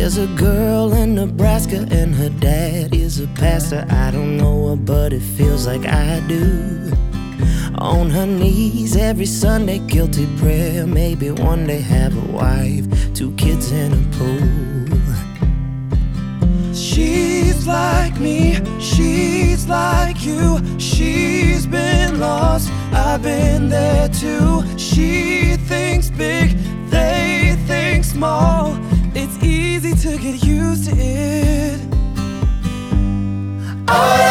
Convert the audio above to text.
There's a girl in Nebraska and her dad is a pastor. I don't know her, but it feels like I do. On her knees every Sunday, guilty prayer. Maybe one day have a wife, 2 kids and a pool. She's like me, she's like you. She's been lost, I've been there too. She thinks big, they think small. It's easy to get used to it.